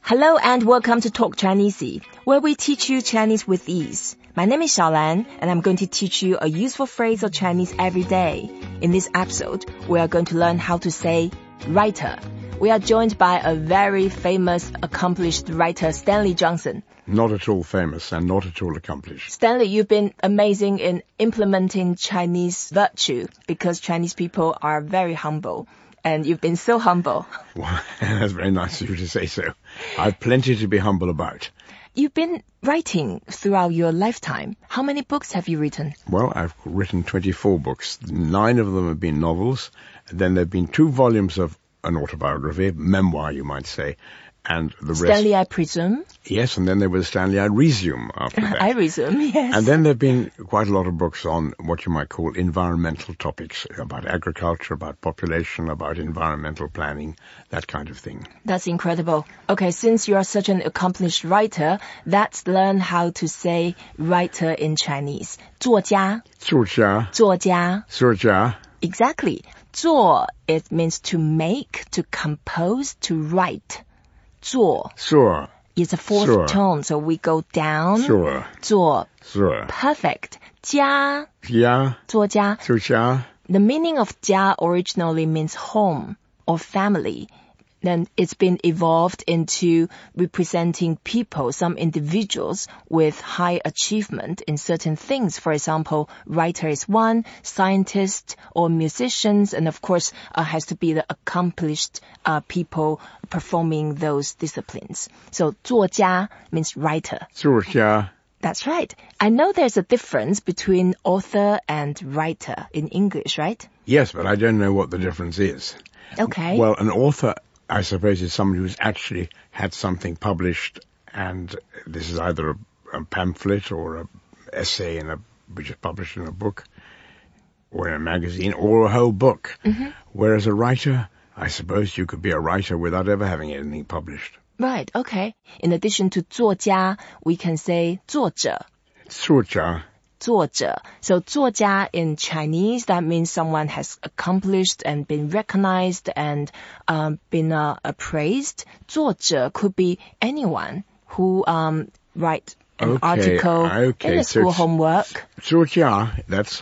Hello and welcome to Talk Chinese, where we teach you Chinese with ease. My name is Xiaolan, and I'm going to teach you a useful phrase of Chinese every day. In this episode, we are going to learn how to say writer. We are joined by a very famous, accomplished writer, Stanley Johnson. Not at all famous and not at all accomplished. Stanley, you've been amazing in implementing Chinese virtue because Chinese people are very humble. And you've been so humble. Well, that's very nice of you to say so. I've plenty to be humble about. You've been writing throughout your lifetime. How many books have you written? Well, I've written 24 books. 9 of them have been novels. Then there have been 2 volumes of an autobiography, memoir, you might say. And the rest... Stanley, I presume? Yes, and then there was Stanley, I resume after that. I resume, yes. And then there have been quite a lot of books on what you might call environmental topics, about agriculture, about population, about environmental planning, that kind of thing. That's incredible. Okay, since you are such an accomplished writer, let's learn how to say writer in Chinese. 作家. 作家. 作家. 作家. Exactly. 作, it means to make, to compose, to write. 作作 is a fourth tone, so we go down. 作作作 perfect. 家家作家作家 The meaning of 家 originally means home or family. Then it's been evolved into representing people, some individuals with high achievement in certain things. For example, writer is one, scientist or musicians, and of course has to be the accomplished people performing those disciplines. So 作家 means writer. 作家 That's right. I know there's a difference between author and writer in English, right? Yes, but I don't know what the difference is. Okay. Well, an author, I suppose, is somebody who's actually had something published, and this is either a pamphlet or an essay which is published in a book or in a magazine or a whole book. Mm-hmm. Whereas a writer, I suppose you could be a writer without ever having anything published. Right, okay. In addition to 作家, we can say 作者. 作家. 作者. So 作家in Chinese, that means someone has accomplished and been recognized and been appraised. 作者could be anyone who write an article in a school homework. 作家, that's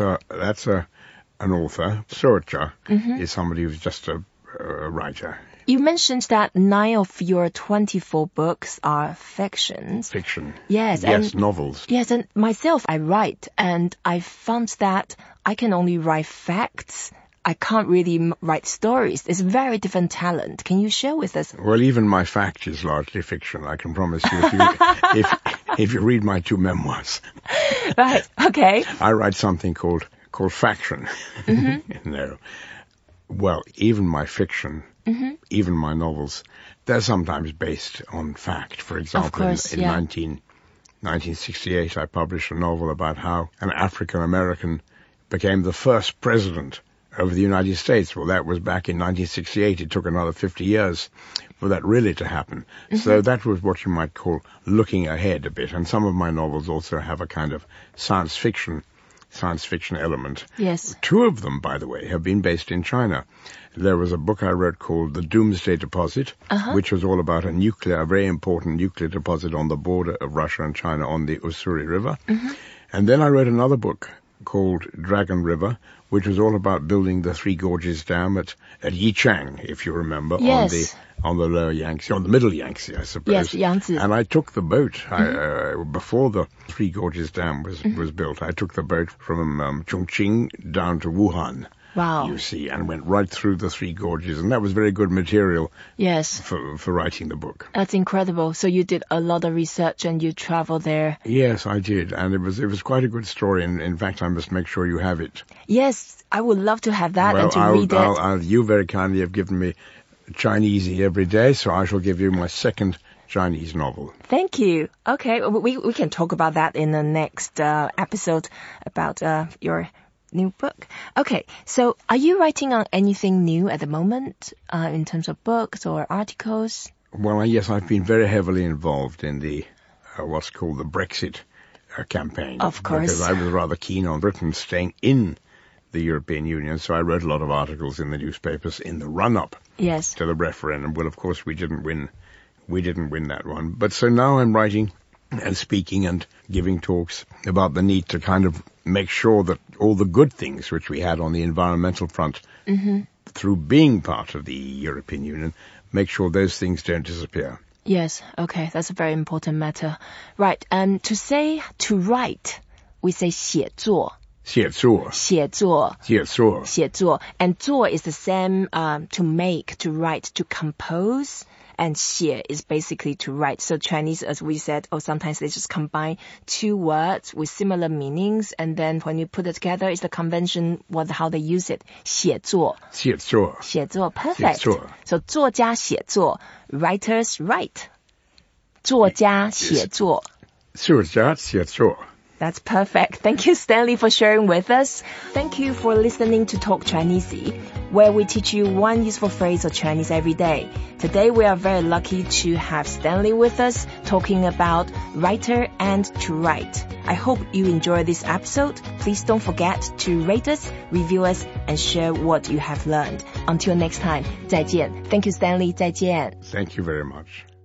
an author. 作者 is somebody who's just a writer. You mentioned that 9 of your 24 books are fictions. Fiction. Yes. Yes, novels. Yes, and myself, I write, and I found that I can only write facts. I can't really write stories. It's a very different talent. Can you share with us? Well, even my fact is largely fiction, I can promise you, if you read my 2 memoirs. Right, okay. I write something called faction. Mm-hmm. No. Well, even my fiction, even my novels, they're sometimes based on fact. For example, of course, in 1968, I published a novel about how an African American became the first president of the United States. Well, that was back in 1968. It took another 50 years for that really to happen. Mm-hmm. So that was what you might call looking ahead a bit. And some of my novels also have a kind of science fiction element. Yes. 2 of them, by the way, have been based in China. There was a book I wrote called The Doomsday Deposit, which was all about a very important nuclear deposit on the border of Russia and China on the Ussuri River. Mm-hmm. And then I wrote another book called Dragon River, which was all about building the Three Gorges Dam at Yichang, if you remember, yes. on the lower Yangtze, on the middle Yangtze, I suppose. Yes, Yangtze. And I took the boat, before the Three Gorges Dam was built, I took the boat from Chongqing down to Wuhan. Wow. You see, and went right through the Three Gorges, and that was very good material. Yes. For writing the book. That's incredible. So you did a lot of research and you traveled there. Yes, I did, and it was quite a good story, and in fact I must make sure you have it. Yes, I would love to have that and to read it. You very kindly have given me Chinese every day, so I shall give you my second Chinese novel. Thank you. Okay, we can talk about that in the next episode about your new book. Okay, so are you writing on anything new at the moment in terms of books or articles? Well, yes, I've been very heavily involved in the what's called the Brexit campaign. Of course. Because I was rather keen on Britain staying in the European Union, so I wrote a lot of articles in the newspapers in the run-up yes. to the referendum. Well, of course, we didn't win we didn't win that one. But so now I'm writing and speaking and giving talks about the need to kind of make sure that all the good things which we had on the environmental front through being part of the European Union, make sure those things don't disappear. Yes, okay, that's a very important matter. Right, and to say to write, we say 写作. 写作. 写作. 写作. 写作. And 作 is the same to make, to write, to compose. And 写 is basically to write. So Chinese, as we said, sometimes they just combine two words with similar meanings. And then when you put it together, it's the convention, how they use it. 写作. 写作. 写作, perfect. 写作. So 作家写作, writers write. 作家写作. 作家写作. That's perfect. Thank you, Stanley, for sharing with us. Thank you for listening to Talk Chinesey, where we teach you one useful phrase of Chinese every day. Today, we are very lucky to have Stanley with us talking about writer and to write. I hope you enjoy this episode. Please don't forget to rate us, review us, and share what you have learned. Until next time, 再见. Thank you, Stanley. 再见. Thank you very much.